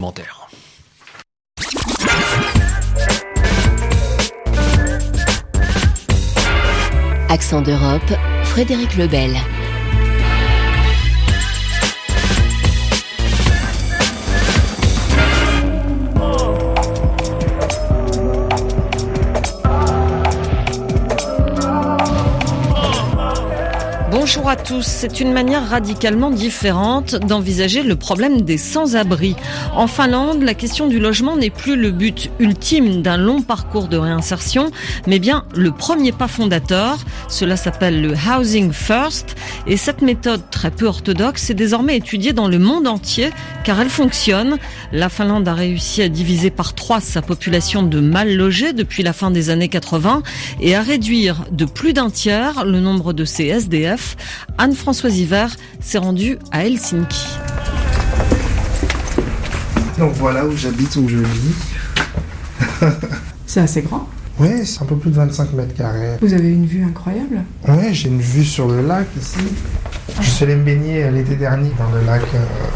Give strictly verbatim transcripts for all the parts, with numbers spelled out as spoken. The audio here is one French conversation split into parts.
documentaire. Accent d'Europe, Frédéric Lebel. Bonjour à tous. C'est une manière radicalement différente d'envisager le problème des sans-abri. En Finlande, la question du logement n'est plus le but ultime d'un long parcours de réinsertion, mais bien le premier pas fondateur. Cela s'appelle le Housing First. Et cette méthode très peu orthodoxe est désormais étudiée dans le monde entier, car elle fonctionne. La Finlande a réussi à diviser par trois sa population de mal logés depuis la fin des années quatre-vingts et à réduire de plus d'un tiers le nombre de ses S D F. Anne-Françoise Hiver s'est rendue à Helsinki. Donc voilà où j'habite, où je vis. C'est assez grand. Oui, c'est un peu plus de vingt-cinq mètres carrés. Vous avez une vue incroyable. Oui, j'ai une vue sur le lac ici. Je suis allé me baigner l'été dernier dans le lac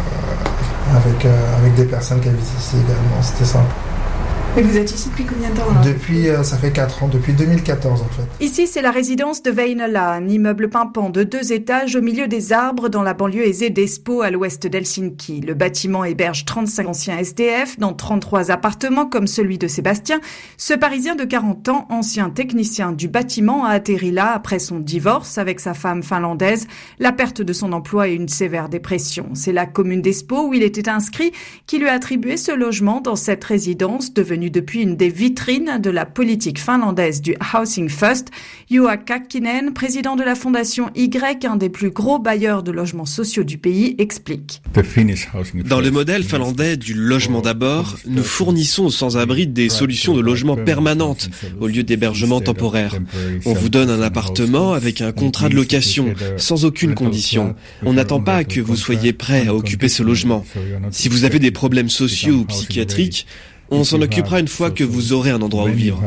euh, avec, euh, avec des personnes qui habitent ici également. C'était sympa. Et vous êtes ici depuis combien de temps alors ? Depuis, euh, ça fait quatre ans, depuis deux mille quatorze en fait. Ici, c'est la résidence de Veinala, un immeuble pimpant de deux étages au milieu des arbres dans la banlieue aisée d'Espoo à l'ouest d'Helsinki. Le bâtiment héberge trente-cinq anciens S D F dans trente-trois appartements comme celui de Sébastien. Ce Parisien de quarante ans, ancien technicien du bâtiment, a atterri là après son divorce avec sa femme finlandaise, la perte de son emploi et une sévère dépression. C'est la commune d'Espoo où il était inscrit qui lui a attribué ce logement dans cette résidence devenue depuis une des vitrines de la politique finlandaise du Housing First. Juha Kaikinen, président de la fondation Y, un des plus gros bailleurs de logements sociaux du pays, explique. Dans le modèle finlandais du logement d'abord, nous fournissons aux sans-abri des solutions de logement permanentes au lieu d'hébergement temporaire. On vous donne un appartement avec un contrat de location, sans aucune condition. On n'attend pas que vous soyez prêt à occuper ce logement. Si vous avez des problèmes sociaux ou psychiatriques, on s'en occupera une fois que vous aurez un endroit où vivre.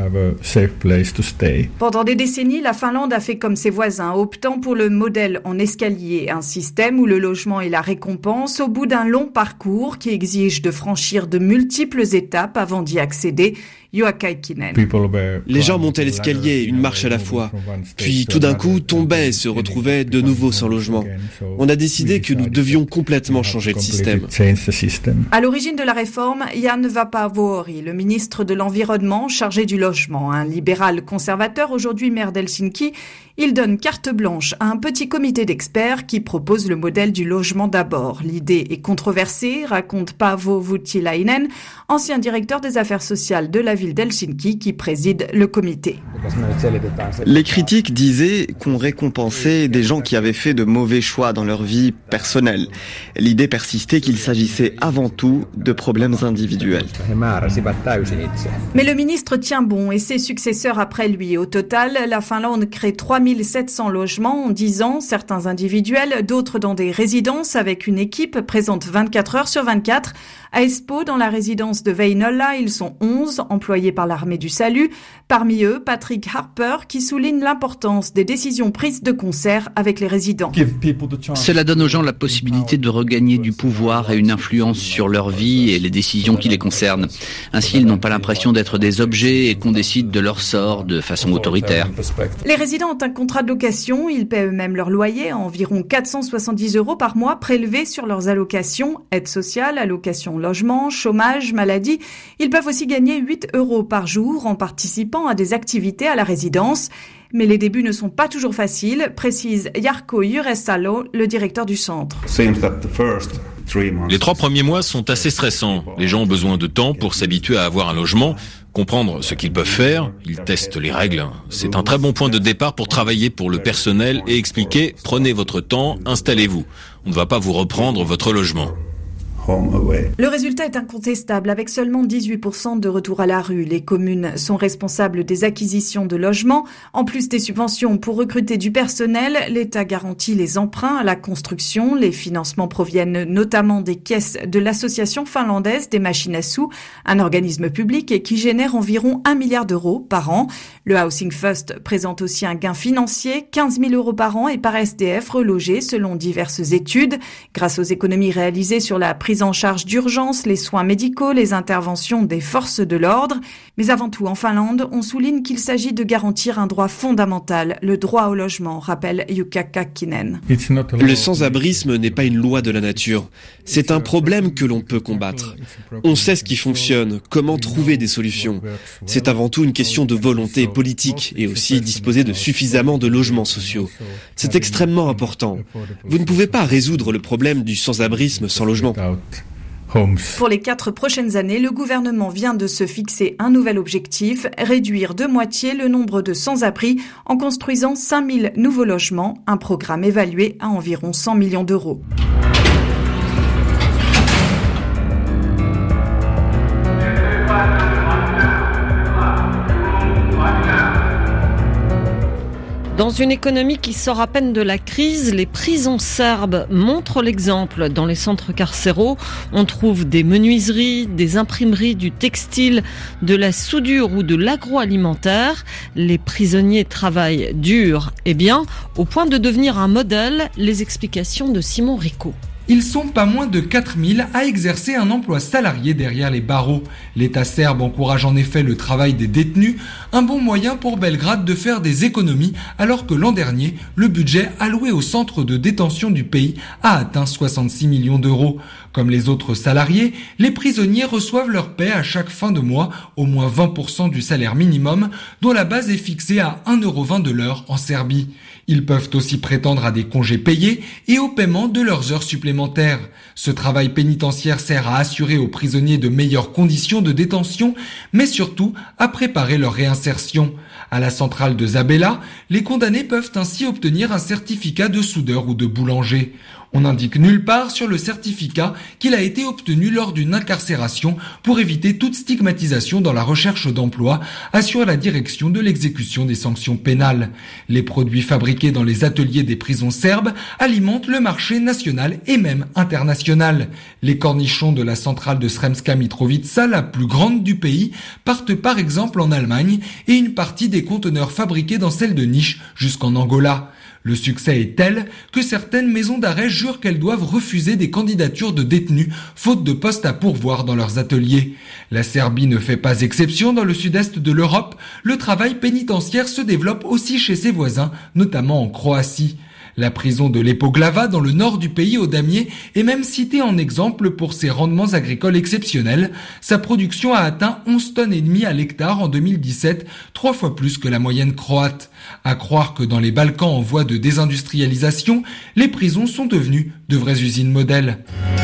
Pendant des décennies, la Finlande a fait comme ses voisins, optant pour le modèle en escalier, un système où le logement est la récompense au bout d'un long parcours qui exige de franchir de multiples étapes avant d'y accéder. Juha Kaikinen. Les gens montaient l'escalier, une marche à la fois, puis tout d'un coup tombaient et se retrouvaient de nouveau sans logement. On a décidé que nous devions complètement changer de système. À l'origine de la réforme, Jan Vapaavuori, le ministre de l'Environnement chargé du logement, un libéral conservateur aujourd'hui maire d'Helsinki, il donne carte blanche à un petit comité d'experts qui propose le modèle du logement d'abord. L'idée est controversée, raconte Paavo Voutilainen, ancien directeur des affaires sociales de la ville d'Helsinki qui préside le comité. Les critiques disaient qu'on récompensait des gens qui avaient fait de mauvais choix dans leur vie personnelle. L'idée persistait qu'il s'agissait avant tout de problèmes individuels. Mais le ministre tient bon et ses successeurs après lui. Au total, la Finlande crée trois mille sept cents logements en dix ans, certains individuels, d'autres dans des résidences avec une équipe présente vingt-quatre heures sur vingt-quatre. À Espoo, dans la résidence de Veinala, ils sont onze, employés par l'armée du salut. Parmi eux, Patrick Harper, qui souligne l'importance des décisions prises de concert avec les résidents. Cela donne aux gens la possibilité de regagner du pouvoir et une influence sur leur vie et les décisions qui les concernent. Ainsi, ils n'ont pas l'impression d'être des objets et qu'on décide de leur sort de façon autoritaire. Les résidents ont un contrat de location, ils paient eux-mêmes leur loyer à environ quatre cent soixante-dix euros par mois prélevés sur leurs allocations, aide sociale, allocation logement, chômage, maladie. Ils peuvent aussi gagner huit euros par jour en participant à des activités à la résidence. Mais les débuts ne sont pas toujours faciles, précise Jarkko Juresalo, le directeur du centre. Les trois premiers mois sont assez stressants. Les gens ont besoin de temps pour s'habituer à avoir un logement, comprendre ce qu'ils peuvent faire, ils testent les règles. C'est un très bon point de départ pour travailler pour le personnel et expliquer « prenez votre temps, installez-vous. On ne va pas vous reprendre votre logement ». Le résultat est incontestable. Avec seulement dix-huit pour cent de retour à la rue, les communes sont responsables des acquisitions de logements. En plus des subventions pour recruter du personnel, l'État garantit les emprunts à la construction. Les financements proviennent notamment des caisses de l'Association finlandaise des machines à sous, un organisme public et qui génère environ un milliard d'euros par an. Le Housing First présente aussi un gain financier, quinze mille euros par an et par S D F relogé selon diverses études. Grâce aux économies réalisées sur la prise prise en charge d'urgence, les soins médicaux, les interventions des forces de l'ordre. Mais avant tout, en Finlande, on souligne qu'il s'agit de garantir un droit fondamental, le droit au logement, rappelle Jukka Kakkinen. Le sans-abrisme n'est pas une loi de la nature. C'est un problème que l'on peut combattre. On sait ce qui fonctionne, comment trouver des solutions. C'est avant tout une question de volonté politique et aussi disposer de suffisamment de logements sociaux. C'est extrêmement important. Vous ne pouvez pas résoudre le problème du sans-abrisme sans logement. Pour les quatre prochaines années, le gouvernement vient de se fixer un nouvel objectif, réduire de moitié le nombre de sans-abri en construisant cinq mille nouveaux logements, un programme évalué à environ cent millions d'euros. Dans une économie qui sort à peine de la crise, les prisons serbes montrent l'exemple. Dans les centres carcéraux, on trouve des menuiseries, des imprimeries, du textile, de la soudure ou de l'agroalimentaire. Les prisonniers travaillent dur et bien, au point de devenir un modèle. Les explications de Simon Rico. Ils sont pas moins de quatre mille à exercer un emploi salarié derrière les barreaux. L'État serbe encourage en effet le travail des détenus, un bon moyen pour Belgrade de faire des économies alors que l'an dernier, le budget alloué au centre de détention du pays a atteint soixante-six millions d'euros. Comme les autres salariés, les prisonniers reçoivent leur paie à chaque fin de mois, au moins vingt pour cent du salaire minimum, dont la base est fixée à un euro vingt de l'heure en Serbie. Ils peuvent aussi prétendre à des congés payés et au paiement de leurs heures supplémentaires. Ce travail pénitentiaire sert à assurer aux prisonniers de meilleures conditions de détention, mais surtout à préparer leur réinsertion. À la centrale de Zabela, les condamnés peuvent ainsi obtenir un certificat de soudeur ou de boulanger. On n'indique nulle part sur le certificat qu'il a été obtenu lors d'une incarcération pour éviter toute stigmatisation dans la recherche d'emploi, assure la direction de l'exécution des sanctions pénales. Les produits fabriqués dans les ateliers des prisons serbes alimentent le marché national et même international. Les cornichons de la centrale de Sremska Mitrovica, la plus grande du pays, partent par exemple en Allemagne et une partie des conteneurs fabriqués dans celle de Niš jusqu'en Angola. Le succès est tel que certaines maisons d'arrêt jurent qu'elles doivent refuser des candidatures de détenus faute de postes à pourvoir dans leurs ateliers. La Serbie ne fait pas exception dans le sud-est de l'Europe. Le travail pénitentiaire se développe aussi chez ses voisins, notamment en Croatie. La prison de Lepoglava, dans le nord du pays au damier, est même citée en exemple pour ses rendements agricoles exceptionnels. Sa production a atteint onze tonnes et demie à l'hectare en deux mille dix-sept, trois fois plus que la moyenne croate. À croire que dans les Balkans en voie de désindustrialisation, les prisons sont devenues de vraies usines modèles.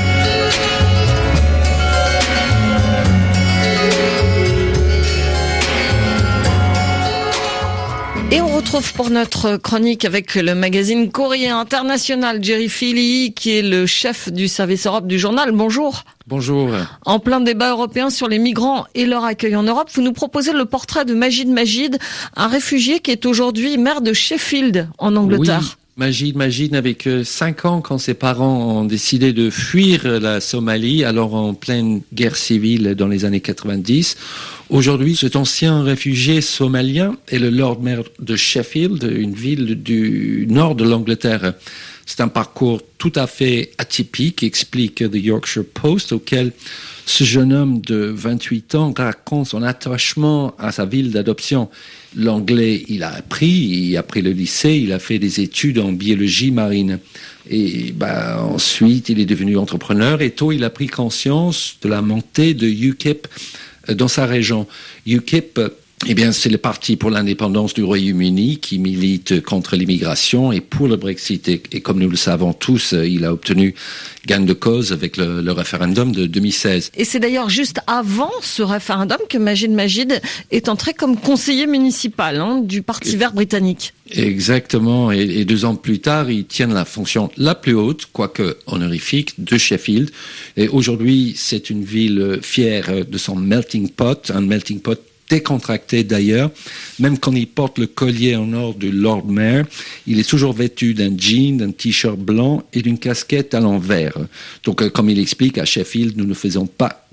Et on retrouve pour notre chronique avec le magazine Courrier International Jerry Philly, qui est le chef du service Europe du journal. Bonjour. Bonjour. En plein débat européen sur les migrants et leur accueil en Europe, vous nous proposez le portrait de Majid Majid, un réfugié qui est aujourd'hui maire de Sheffield, en Angleterre. Oui. Majid Majid avait que cinq ans quand ses parents ont décidé de fuir la Somalie, alors en pleine guerre civile dans les années quatre-vingt-dix. Aujourd'hui, cet ancien réfugié somalien est le Lord Mayor de Sheffield, une ville du nord de l'Angleterre. C'est un parcours tout à fait atypique, explique The Yorkshire Post, auquel ce jeune homme de vingt-huit ans raconte son attachement à sa ville d'adoption. L'anglais, il a appris, il a appris le lycée, il a fait des études en biologie marine. Et bah, ensuite, il est devenu entrepreneur et tôt, il a pris conscience de la montée de U K I P dans sa région. U K I P, eh bien, c'est le parti pour l'indépendance du Royaume-Uni qui milite contre l'immigration et pour le Brexit. Et, et comme nous le savons tous, il a obtenu gain de cause avec le, le référendum de deux mille seize. Et c'est d'ailleurs juste avant ce référendum que Majid Majid est entré comme conseiller municipal hein, du Parti vert britannique. Exactement. Et, et deux ans plus tard, il tient la fonction la plus haute, quoique honorifique, de Sheffield. Et aujourd'hui, c'est une ville fière de son melting pot, un melting pot décontracté d'ailleurs, même quand il porte le collier en or du Lord Mayor, il est toujours vêtu d'un jean, d'un t-shirt blanc et d'une casquette à l'envers. Donc, comme il explique, à Sheffield, nous ne faisons pas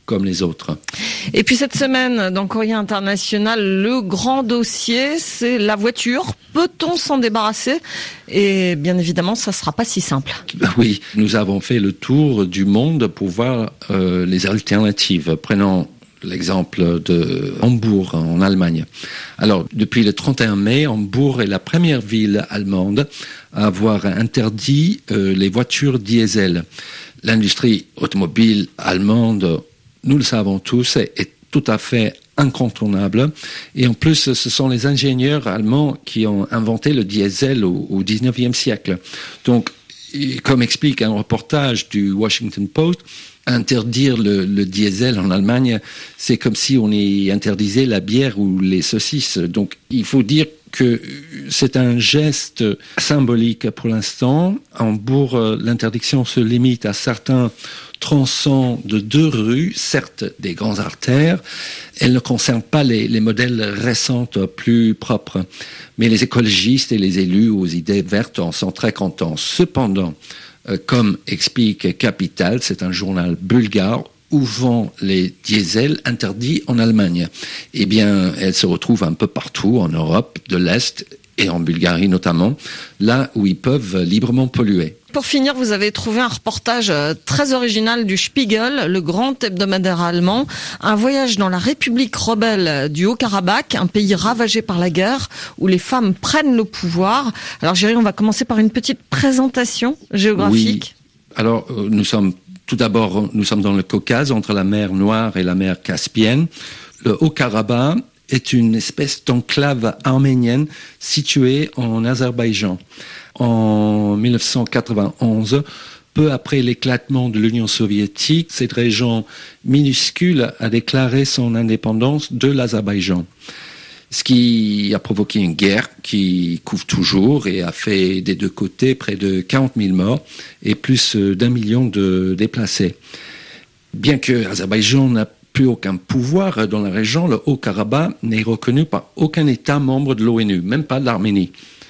comme les autres. Et puis cette semaine, dans Courrier International, le grand dossier, c'est la voiture. Peut-on s'en débarrasser ? Et bien évidemment, ça ne sera pas si simple. Oui, nous avons fait le tour du monde pour voir euh, les alternatives. Prenons l'exemple de Hambourg, en Allemagne. Alors, depuis le trente et un mai, Hambourg est la première ville allemande à avoir interdit euh, les voitures diesel. L'industrie automobile allemande, nous le savons tous, est tout à fait incontournable. Et en plus, ce sont les ingénieurs allemands qui ont inventé le diesel au, au dix-neuvième siècle. Donc, comme explique un reportage du Washington Post, interdire le, le diesel en Allemagne, c'est comme si on y interdisait la bière ou les saucisses. Donc, il faut dire que c'est un geste symbolique pour l'instant. En Hambourg, l'interdiction se limite à certains tronçons de deux rues, certes des grandes artères. Elle ne concerne pas les, les modèles récents plus propres. Mais les écologistes et les élus aux idées vertes en sont très contents. Cependant, euh, comme explique Capital, c'est un journal bulgare, où vont les diesels interdits en Allemagne. Eh bien, elles se retrouvent un peu partout en Europe de l'Est et en Bulgarie notamment, là où ils peuvent librement polluer. Pour finir, vous avez trouvé un reportage très original du Spiegel, le grand hebdomadaire allemand, un voyage dans la République rebelle du Haut-Karabakh, un pays ravagé par la guerre, où les femmes prennent le pouvoir. Alors Géry, on va commencer par une petite présentation géographique. Oui. Alors, nous sommes tout d'abord, nous sommes dans le Caucase, entre la mer Noire et la mer Caspienne. Le Haut-Karabakh est une espèce d'enclave arménienne située en Azerbaïdjan. En mille neuf cent quatre-vingt-onze, peu après l'éclatement de l'Union soviétique, cette région minuscule a déclaré son indépendance de l'Azerbaïdjan. Ce qui a provoqué une guerre qui couvre toujours et a fait des deux côtés près de quarante mille morts et plus d'un million de déplacés. Bien que l'Azerbaïdjan n'a plus aucun pouvoir dans la région, le Haut-Karabakh n'est reconnu par aucun État membre de l'ONU, même pas de l'Arménie.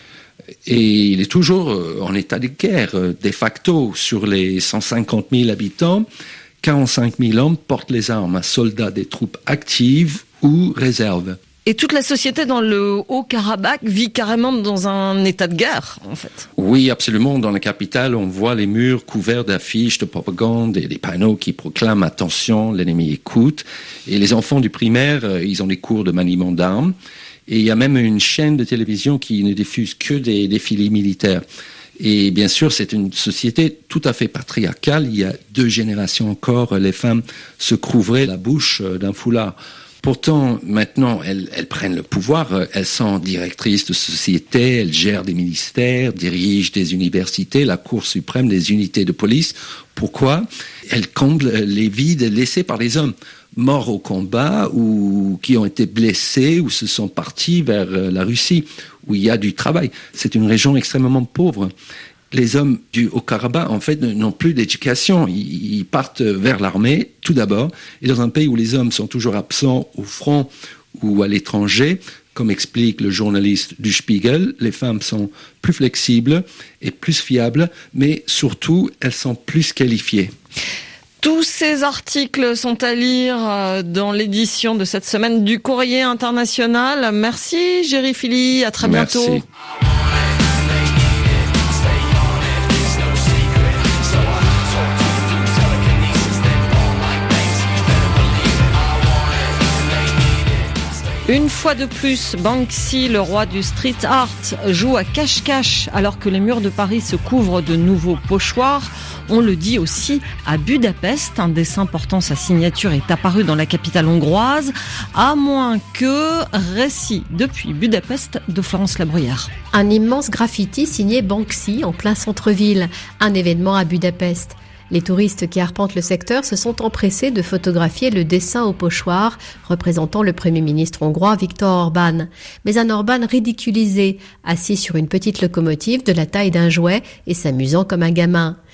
Et il est toujours en état de guerre, de facto, sur les cent cinquante mille habitants, quarante-cinq mille hommes portent les armes, soldats des troupes actives ou réserves. Et toute la société dans le Haut-Karabakh vit carrément dans un état de guerre, en fait. Oui, absolument. Dans la capitale, on voit les murs couverts d'affiches de propagande et des panneaux qui proclament « Attention, l'ennemi écoute ». Et les enfants du primaire, ils ont des cours de maniement d'armes. Et il y a même une chaîne de télévision qui ne diffuse que des défilés militaires. Et bien sûr, c'est une société tout à fait patriarcale. Il y a deux générations encore, les femmes se couvraient la bouche d'un foulard. Pourtant, maintenant, elles, elles prennent le pouvoir, elles sont directrices de société, elles gèrent des ministères, dirigent des universités, la Cour suprême, des unités de police. Pourquoi ? Elles comblent les vides laissés par les hommes, morts au combat ou qui ont été blessés ou se sont partis vers la Russie, où il y a du travail. C'est une région extrêmement pauvre. Les hommes du Haut-Karabakh, en fait, n'ont plus d'éducation. Ils partent vers l'armée, tout d'abord. Et dans un pays où les hommes sont toujours absents au front ou à l'étranger, comme explique le journaliste du Spiegel, les femmes sont plus flexibles et plus fiables, mais surtout, elles sont plus qualifiées. Tous ces articles sont à lire dans l'édition de cette semaine du Courrier International. Merci, Géry Philly. À très bientôt. Merci. Une fois de plus, Banksy, le roi du street art, joue à cache-cache alors que les murs de Paris se couvrent de nouveaux pochoirs. On le dit aussi à Budapest. Un dessin portant sa signature est apparu dans la capitale hongroise, à moins que récit depuis Budapest de Florence Labruyère. Un immense graffiti signé Banksy en plein centre-ville, un événement à Budapest. Les touristes qui arpentent le secteur se sont empressés de photographier le dessin au pochoir représentant le Premier ministre hongrois Viktor Orban. Mais un Orban ridiculisé, assis sur une petite locomotive de la taille d'un jouet et s'amusant comme un gamin.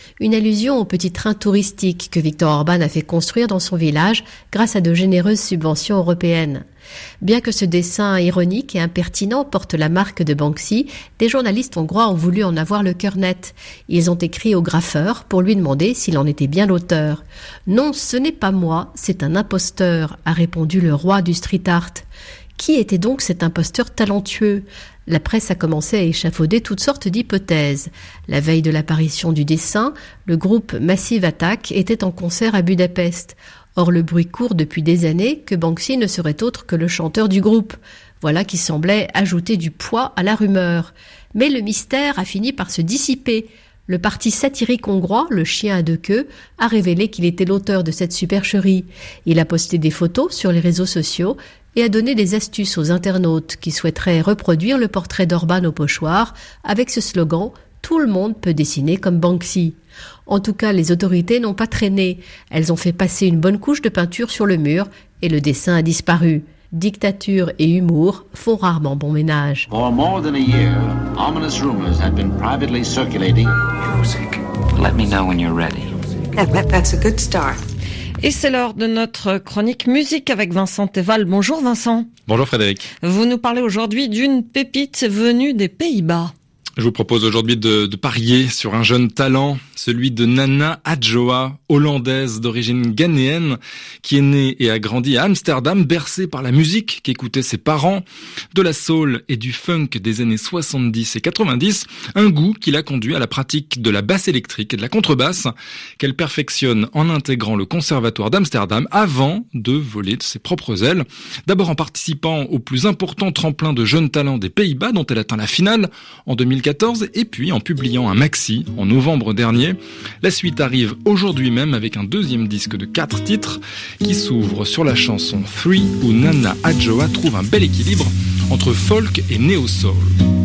Une allusion au petit train touristique que Viktor Orban a fait construire dans son village grâce à de généreuses subventions européennes. Bien que ce dessin ironique et impertinent porte la marque de Banksy, des journalistes hongrois ont voulu en avoir le cœur net. Ils ont écrit au graffeur pour lui demander s'il en était bien l'auteur. « Non, ce n'est pas moi, c'est un imposteur », a répondu le roi du street art. Qui était donc cet imposteur talentueux ? La presse a commencé à échafauder toutes sortes d'hypothèses. La veille de l'apparition du dessin, le groupe Massive Attack était en concert à Budapest. Or, le bruit court depuis des années que Banksy ne serait autre que le chanteur du groupe. Voilà qui semblait ajouter du poids à la rumeur. Mais le mystère a fini par se dissiper. Le parti satirique hongrois, le chien à deux queues, a révélé qu'il était l'auteur de cette supercherie. Il a posté des photos sur les réseaux sociaux et a donné des astuces aux internautes qui souhaiteraient reproduire le portrait d'Orban au pochoir avec ce slogan « Tout le monde peut dessiner comme Banksy ». En tout cas, les autorités n'ont pas traîné. Elles ont fait passer une bonne couche de peinture sur le mur et le dessin a disparu. Dictature et humour font rarement bon ménage. For more than a year, ominous rumors have been privately circulating. Music. Let me know when you're ready. That, that, that's a good start. Et c'est l'heure de notre chronique musique avec Vincent Teval. Bonjour Vincent. Bonjour Frédéric. Vous nous parlez aujourd'hui d'une pépite venue des Pays-Bas. Je vous propose aujourd'hui de, de parier sur un jeune talent, celui de Nana Adjoa, hollandaise d'origine ghanéenne, qui est née et a grandi à Amsterdam, bercée par la musique qu'écoutaient ses parents, de la soul et du funk des années soixante-dix et quatre-vingt-dix, un goût qui l'a conduit à la pratique de la basse électrique et de la contrebasse, qu'elle perfectionne en intégrant le conservatoire d'Amsterdam avant de voler de ses propres ailes. D'abord en participant au plus important tremplin de jeunes talents des Pays-Bas, dont elle atteint la finale en deux mille quatorze, et puis en publiant un maxi en novembre dernier. La suite arrive aujourd'hui même avec un deuxième disque de quatre titres qui s'ouvre sur la chanson Three, où Nana Adjoa trouve un bel équilibre entre folk et néo-soul.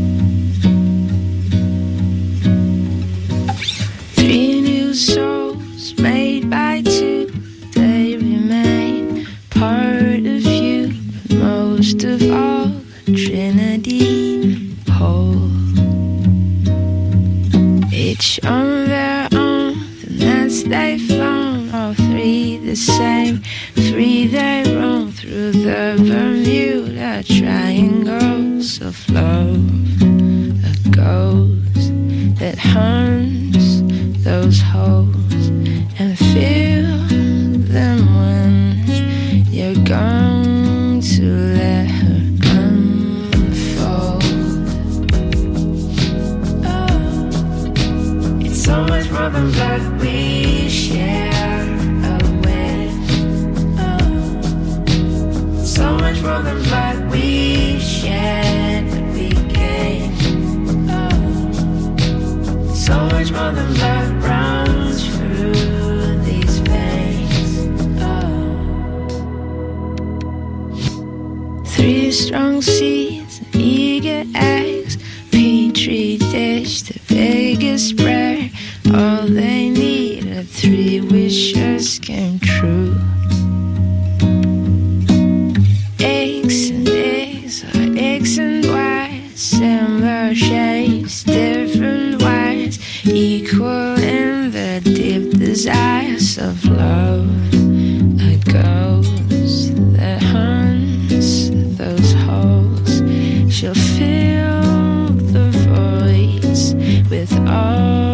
Three new souls made by two, they remain part of you, most of all, Trinity whole. Each on their own, the nets they flown, all three the same. Three they roam through the Bermuda triangles of love. A ghost that hunts those holes and feel them when you're going to let her unfold. So much more than blood we share a wish. Oh. So much more than blood we shed that we gain. Oh. So much more than blood runs through these veins. Oh. Three strong seeds and eager eggs, petri dish, the biggest prayer. All they need are three wishes came true. Eggs and eggs are eggs and whites, similar shapes, different wires, equal in the deep desires of love. A ghost that hunts those holes, she'll fill the voids with all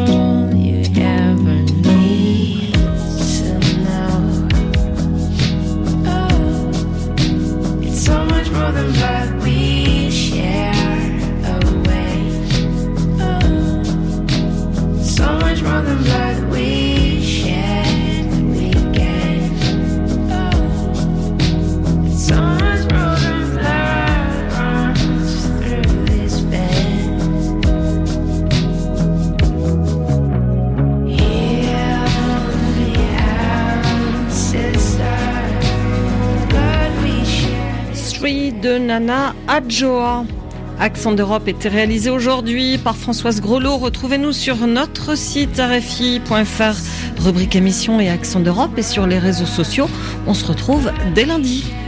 de Nana Adjoa. Accent d'Europe était réalisé aujourd'hui par Françoise Grelot. Retrouvez-nous sur notre site R F I point F R, rubrique émission et Accent d'Europe, et sur les réseaux sociaux. On se retrouve dès lundi.